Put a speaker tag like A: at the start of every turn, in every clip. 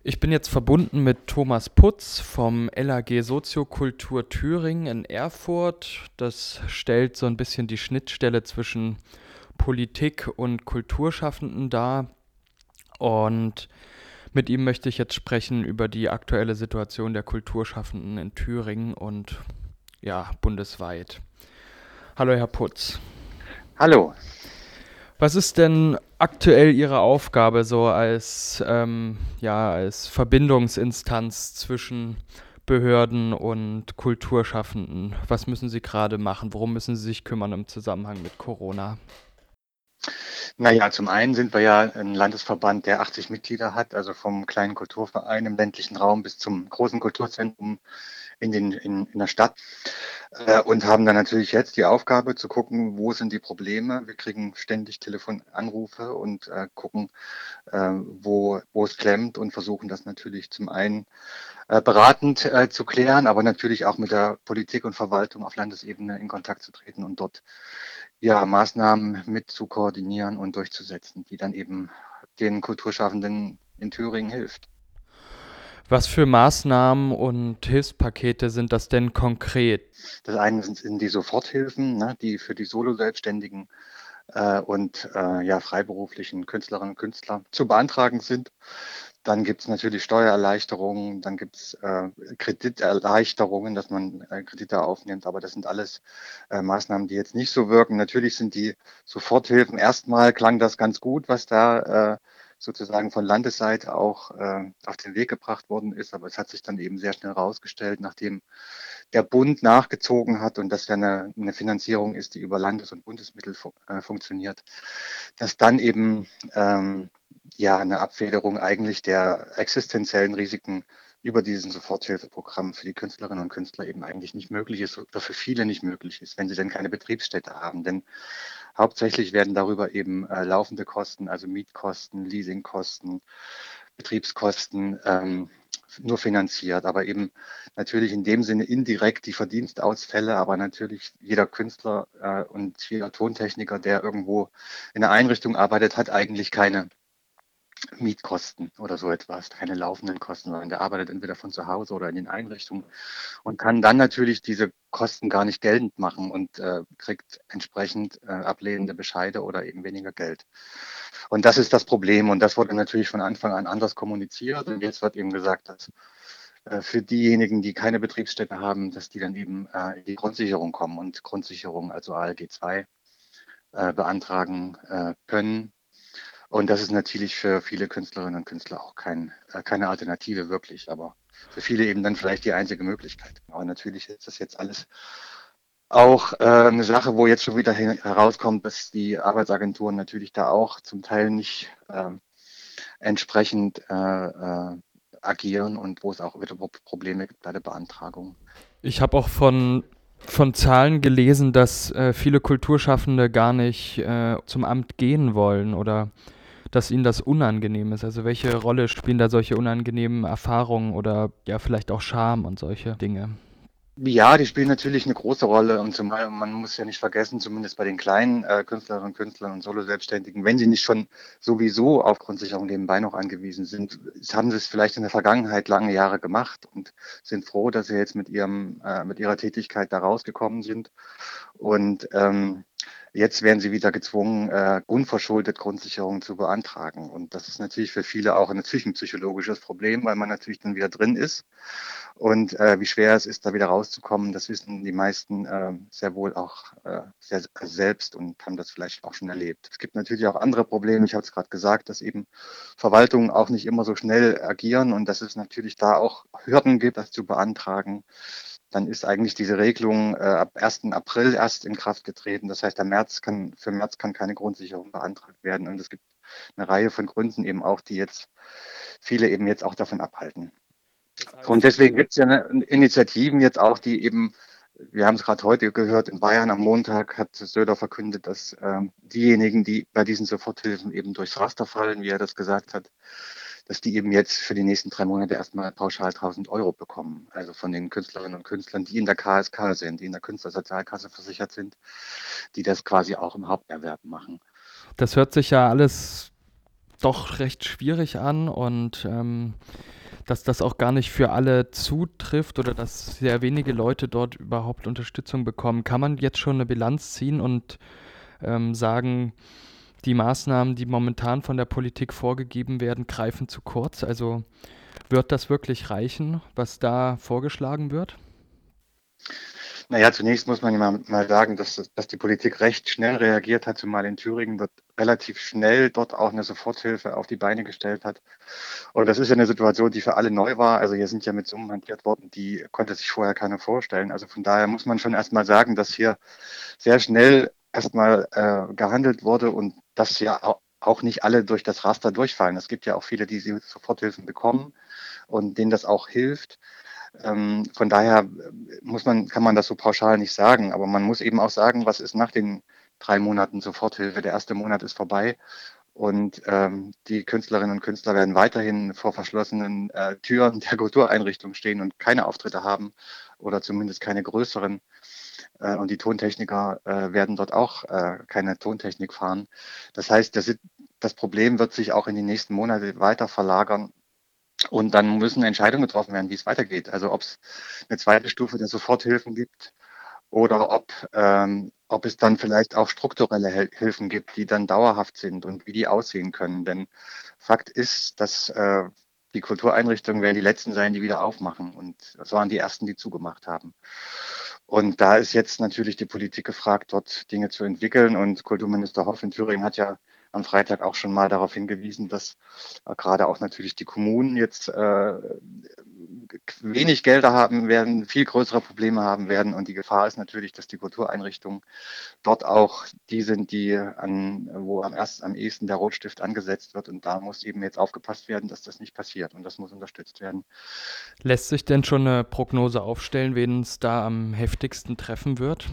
A: Ich bin jetzt verbunden mit Thomas Putz vom LAG Soziokultur Thüringen in Erfurt. Das stellt so ein bisschen die Schnittstelle zwischen Politik und Kulturschaffenden dar. Und mit ihm möchte ich jetzt sprechen über die aktuelle Situation der Kulturschaffenden in Thüringen und ja, bundesweit. Hallo, Herr Putz.
B: Hallo.
A: Was ist denn aktuell Ihre Aufgabe so als Verbindungsinstanz zwischen Behörden und Kulturschaffenden? Was müssen Sie gerade machen? Worum müssen Sie sich kümmern im Zusammenhang mit Corona?
B: Naja, zum einen sind wir ja ein Landesverband, der 80 Mitglieder hat, also vom kleinen Kulturverein im ländlichen Raum bis zum großen Kulturzentrum in der Stadt. Und haben dann natürlich jetzt die Aufgabe zu gucken, wo sind die Probleme. Wir kriegen ständig Telefonanrufe und gucken, wo es klemmt und versuchen das natürlich zum einen beratend zu klären, aber natürlich auch mit der Politik und Verwaltung auf Landesebene in Kontakt zu treten und dort ja Maßnahmen mit zu koordinieren und durchzusetzen, die dann eben den Kulturschaffenden in Thüringen hilft.
A: Was für Maßnahmen und Hilfspakete sind das denn konkret?
B: Das eine sind die Soforthilfen, ne, die für die Solo-Selbstständigen und ja, freiberuflichen Künstlerinnen und Künstler zu beantragen sind. Dann gibt es natürlich Steuererleichterungen, dann gibt es Krediterleichterungen, dass man Kredite aufnimmt, aber das sind alles Maßnahmen, die jetzt nicht so wirken. Natürlich sind die Soforthilfen, erstmal klang das ganz gut, was da sozusagen von Landesseite auch auf den Weg gebracht worden ist, aber es hat sich dann eben sehr schnell herausgestellt, nachdem der Bund nachgezogen hat und das ja eine Finanzierung ist, die über Landes- und Bundesmittel funktioniert, dass dann eben ja eine Abfederung eigentlich der existenziellen Risiken über diesen Soforthilfeprogramm für die Künstlerinnen und Künstler eben eigentlich nicht möglich ist oder für viele nicht möglich ist, wenn sie denn keine Betriebsstätte haben. Denn hauptsächlich werden darüber eben laufende Kosten, also Mietkosten, Leasingkosten, Betriebskosten nur finanziert, aber eben natürlich in dem Sinne indirekt die Verdienstausfälle, aber natürlich jeder Künstler und jeder Tontechniker, der irgendwo in einer Einrichtung arbeitet, hat eigentlich keine Mietkosten oder so etwas, keine laufenden Kosten, sondern der arbeitet entweder von zu Hause oder in den Einrichtungen und kann dann natürlich diese Kosten gar nicht geltend machen und kriegt entsprechend ablehnende Bescheide oder eben weniger Geld. Und das ist das Problem und das wurde natürlich von Anfang an anders kommuniziert und jetzt wird eben gesagt, dass für diejenigen, die keine Betriebsstätte haben, dass die dann eben in die Grundsicherung kommen und Grundsicherung, also ALG 2, beantragen können. Und das ist natürlich für viele Künstlerinnen und Künstler auch keine Alternative wirklich, aber für viele eben dann vielleicht die einzige Möglichkeit. Aber natürlich ist das jetzt alles auch eine Sache, wo jetzt schon wieder herauskommt, dass die Arbeitsagenturen natürlich da auch zum Teil nicht entsprechend agieren und wo es auch wieder Probleme gibt bei der Beantragung.
A: Ich habe auch von Zahlen gelesen, dass viele Kulturschaffende gar nicht zum Amt gehen wollen oder dass ihnen das unangenehm ist. Also welche Rolle spielen da solche unangenehmen Erfahrungen oder ja vielleicht auch Scham und solche Dinge?
B: Ja, die spielen natürlich eine große Rolle und zumal man muss ja nicht vergessen, zumindest bei den kleinen Künstlerinnen und Künstlern und Solo-Selbstständigen, wenn sie nicht schon sowieso auf Grundsicherung nebenbei noch angewiesen sind, haben sie es vielleicht in der Vergangenheit lange Jahre gemacht und sind froh, dass sie jetzt mit ihrer Tätigkeit da rausgekommen sind. Und jetzt werden sie wieder gezwungen, unverschuldet Grundsicherung zu beantragen. Und das ist natürlich für viele auch natürlich ein psychologisches Problem, weil man natürlich dann wieder drin ist. Und wie schwer es ist, da wieder rauszukommen, das wissen die meisten sehr wohl auch sehr selbst und haben das vielleicht auch schon erlebt. Es gibt natürlich auch andere Probleme. Ich habe es gerade gesagt, dass eben Verwaltungen auch nicht immer so schnell agieren und dass es natürlich da auch Hürden gibt, das zu beantragen. Dann ist eigentlich diese Regelung ab 1. April erst in Kraft getreten. Das heißt, für März kann keine Grundsicherung beantragt werden. Und es gibt eine Reihe von Gründen eben auch, die jetzt viele eben jetzt auch davon abhalten.
A: Das
B: Und
A: heißt,
B: deswegen gibt es ja Initiativen jetzt auch, die eben, wir haben es gerade heute gehört, in Bayern am Montag hat Söder verkündet, dass diejenigen, die bei diesen Soforthilfen eben durchs Raster fallen, wie er das gesagt hat, dass die eben jetzt für die nächsten 3 Monate erstmal pauschal 1.000 € bekommen. Also von den Künstlerinnen und Künstlern, die in der KSK sind, die in der Künstlersozialkasse versichert sind, die das quasi auch im Haupterwerb machen.
A: das hört sich ja alles doch recht schwierig an und dass das auch gar nicht für alle zutrifft oder dass sehr wenige Leute dort überhaupt Unterstützung bekommen. Kann man jetzt schon eine Bilanz ziehen und sagen, die Maßnahmen, die momentan von der Politik vorgegeben werden, greifen zu kurz? Also wird das wirklich reichen, was da vorgeschlagen wird?
B: Naja, zunächst muss man ja mal sagen, dass die Politik recht schnell reagiert hat, zumal in Thüringen dort relativ schnell dort auch eine Soforthilfe auf die Beine gestellt hat. Und das ist ja eine Situation, die für alle neu war. Also hier sind ja mit Summen hantiert worden, die konnte sich vorher keiner vorstellen. Also von daher muss man schon erstmal sagen, dass hier sehr schnell erstmal gehandelt wurde und dass ja auch nicht alle durch das Raster durchfallen. Es gibt ja auch viele, die Soforthilfen bekommen und denen das auch hilft. Von daher kann man das so pauschal nicht sagen, aber man muss eben auch sagen, was ist nach den 3 Monaten Soforthilfe? Der erste Monat ist vorbei und die Künstlerinnen und Künstler werden weiterhin vor verschlossenen Türen der Kultureinrichtung stehen und keine Auftritte haben oder zumindest keine größeren. Und die Tontechniker werden dort auch keine Tontechnik fahren. Das heißt, das Problem wird sich auch in die nächsten Monate weiter verlagern. Und dann müssen Entscheidungen getroffen werden, wie es weitergeht. Also ob es eine zweite Stufe der Soforthilfen gibt oder ob es dann vielleicht auch strukturelle Hilfen gibt, die dann dauerhaft sind und wie die aussehen können. Denn Fakt ist, dass die Kultureinrichtungen werden die letzten sein, die wieder aufmachen. Und das waren die ersten, die zugemacht haben. Und da ist jetzt natürlich die Politik gefragt, dort Dinge zu entwickeln. Und Kulturminister Hoff in Thüringen hat ja am Freitag auch schon mal darauf hingewiesen, dass gerade auch natürlich die Kommunen jetzt wenig Gelder haben werden, viel größere Probleme haben werden. Und die Gefahr ist natürlich, dass die Kultureinrichtungen dort auch die sind, wo am ehesten der Rotstift angesetzt wird. Und da muss eben jetzt aufgepasst werden, dass das nicht passiert. Und das muss unterstützt werden.
A: Lässt sich denn schon eine Prognose aufstellen, wen es da am heftigsten treffen wird?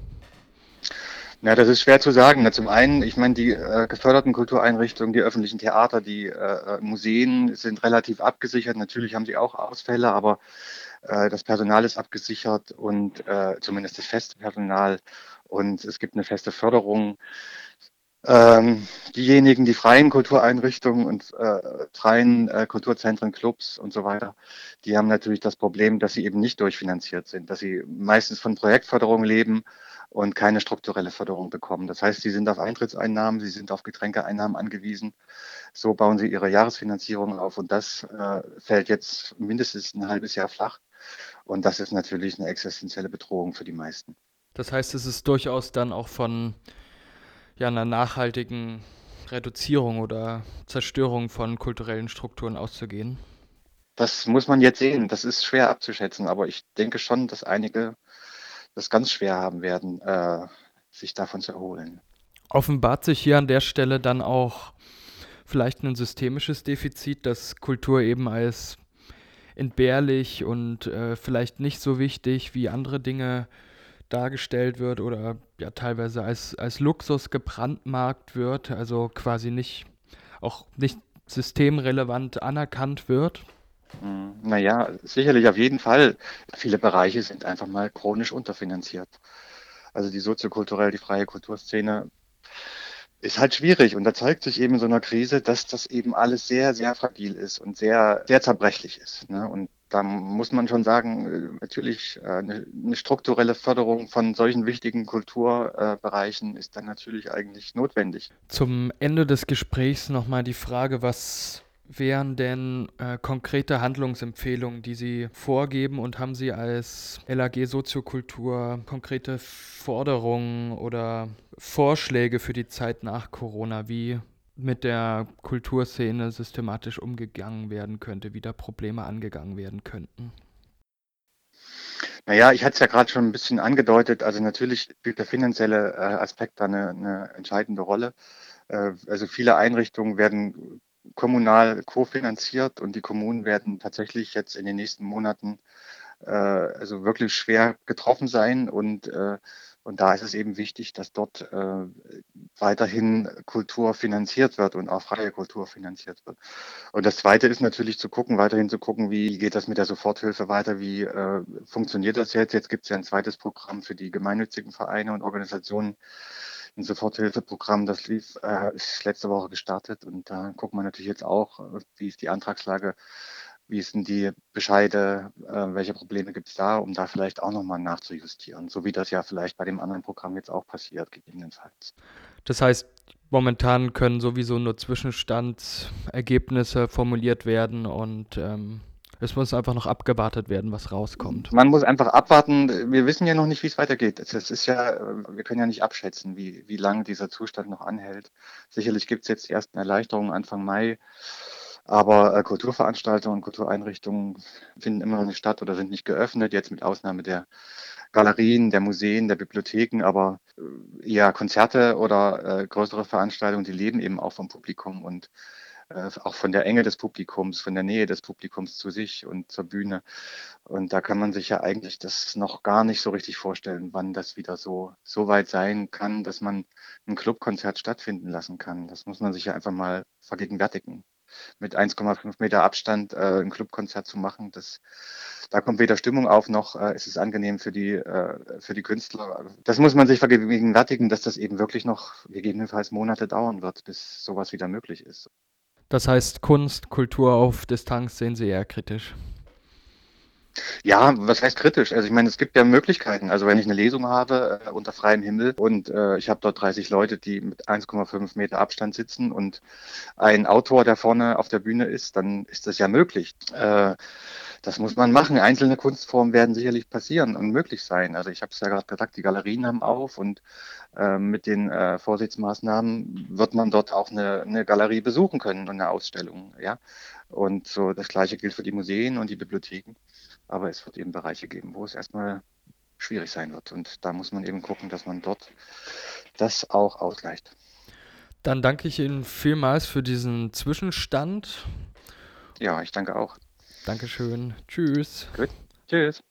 B: Na, das ist schwer zu sagen. Na, zum einen, ich meine, die geförderten Kultureinrichtungen, die öffentlichen Theater, die Museen sind relativ abgesichert. Natürlich haben sie auch Ausfälle, aber das Personal ist abgesichert und zumindest das feste Personal und es gibt eine feste Förderung. Diejenigen, die freien Kultureinrichtungen und freien Kulturzentren, Clubs und so weiter, die haben natürlich das Problem, dass sie eben nicht durchfinanziert sind, dass sie meistens von Projektförderung leben und keine strukturelle Förderung bekommen. Das heißt, sie sind auf Eintrittseinnahmen, sie sind auf Getränkeeinnahmen angewiesen. So bauen sie ihre Jahresfinanzierung auf und das fällt jetzt mindestens ein halbes Jahr flach. Und das ist natürlich eine existenzielle Bedrohung für die meisten.
A: Das heißt, es ist durchaus dann auch von ja, einer nachhaltigen Reduzierung oder Zerstörung von kulturellen Strukturen auszugehen.
B: Das muss man jetzt sehen. Das ist schwer abzuschätzen, aber ich denke schon, dass einige das ganz schwer haben werden, sich davon zu erholen.
A: Offenbart sich hier an der Stelle dann auch vielleicht ein systemisches Defizit, dass Kultur eben als entbehrlich und vielleicht nicht so wichtig wie andere Dinge dargestellt wird oder ja teilweise als Luxus gebrandmarkt wird, also quasi auch nicht systemrelevant anerkannt wird.
B: Naja, sicherlich auf jeden Fall. Viele Bereiche sind einfach mal chronisch unterfinanziert. Also die freie Kulturszene ist halt schwierig und da zeigt sich eben in so einer Krise, dass das eben alles sehr, sehr fragil ist und sehr, sehr zerbrechlich ist. Ne? Und da muss man schon sagen, natürlich eine strukturelle Förderung von solchen wichtigen Kulturbereichen ist dann natürlich eigentlich notwendig.
A: Zum Ende des Gesprächs nochmal die Frage, was wären denn konkrete Handlungsempfehlungen, die Sie vorgeben und haben Sie als LAG Soziokultur konkrete Forderungen oder Vorschläge für die Zeit nach Corona, wie mit der Kulturszene systematisch umgegangen werden könnte, wie da Probleme angegangen werden könnten?
B: Naja, ich hatte es ja gerade schon ein bisschen angedeutet. Also natürlich spielt der finanzielle Aspekt da eine entscheidende Rolle. Also viele Einrichtungen werden kommunal kofinanziert und die Kommunen werden tatsächlich jetzt in den nächsten Monaten also wirklich schwer getroffen sein. Und da ist es eben wichtig, dass dort weiterhin Kultur finanziert wird und auch freie Kultur finanziert wird. Und das Zweite ist natürlich weiterhin zu gucken, wie geht das mit der Soforthilfe weiter, wie funktioniert das jetzt? Jetzt gibt es ja ein zweites Programm für die gemeinnützigen Vereine und Organisationen, ein Soforthilfeprogramm, das ist letzte Woche gestartet und da gucken wir natürlich jetzt auch, wie ist die Antragslage, wie sind die Bescheide, welche Probleme gibt es da, um da vielleicht auch nochmal nachzujustieren, so wie das ja vielleicht bei dem anderen Programm jetzt auch passiert, gegebenenfalls.
A: Das heißt, momentan können sowieso nur Zwischenstandsergebnisse formuliert werden und es muss einfach noch abgewartet werden, was rauskommt.
B: Man muss einfach abwarten. Wir wissen ja noch nicht, wie es weitergeht. Es ist ja, wir können ja nicht abschätzen, wie lange dieser Zustand noch anhält. Sicherlich gibt es jetzt die ersten Erleichterungen Anfang Mai, aber Kulturveranstaltungen und Kultureinrichtungen finden immer noch nicht statt oder sind nicht geöffnet, jetzt mit Ausnahme der Galerien, der Museen, der Bibliotheken, aber eher Konzerte oder größere Veranstaltungen, die leben eben auch vom Publikum und auch von der Enge des Publikums, von der Nähe des Publikums zu sich und zur Bühne. Und da kann man sich ja eigentlich das noch gar nicht so richtig vorstellen, wann das wieder so weit sein kann, dass man ein Clubkonzert stattfinden lassen kann. Das muss man sich ja einfach mal vergegenwärtigen. Mit 1,5 Meter Abstand ein Clubkonzert zu machen, da kommt weder Stimmung auf, noch ist es angenehm für die Künstler. Das muss man sich vergegenwärtigen, dass das eben wirklich noch gegebenenfalls Monate dauern wird, bis sowas wieder möglich ist.
A: Das heißt, Kunst, Kultur auf Distanz sehen Sie eher kritisch.
B: Ja, was heißt kritisch? Also ich meine, es gibt ja Möglichkeiten. Also wenn ich eine Lesung habe unter freiem Himmel und ich habe dort 30 Leute, die mit 1,5 Meter Abstand sitzen und ein Autor, der vorne auf der Bühne ist, dann ist das ja möglich. Das muss man machen. Einzelne Kunstformen werden sicherlich passieren und möglich sein. Also ich habe es ja gerade gesagt, die Galerien haben auf und mit den Vorsichtsmaßnahmen wird man dort auch eine Galerie besuchen können und eine Ausstellung. Ja, und so das Gleiche gilt für die Museen und die Bibliotheken. Aber es wird eben Bereiche geben, wo es erstmal schwierig sein wird. Und da muss man eben gucken, dass man dort das auch ausgleicht.
A: Dann danke ich Ihnen vielmals für diesen Zwischenstand.
B: Ja, ich danke auch.
A: Dankeschön. Tschüss.
B: Gut. Tschüss.